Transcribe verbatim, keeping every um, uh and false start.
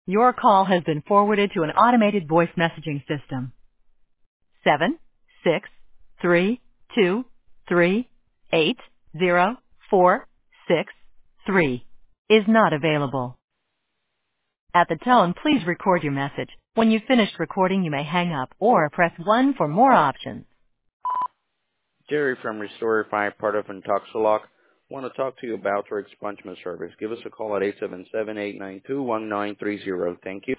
Your call has been forwarded to an automated voice messaging system. Seven, six, three, two, three, eight, zero, four, six, three is not available. At the tone, please record your message. When you've finished recording, you may hang up or press one for more options. Jerry from Restorify, part of Intoxilock. Want to talk to you about our expungement service. Give us a call at eight seven seven, eight nine two, one nine three zero. Thank you.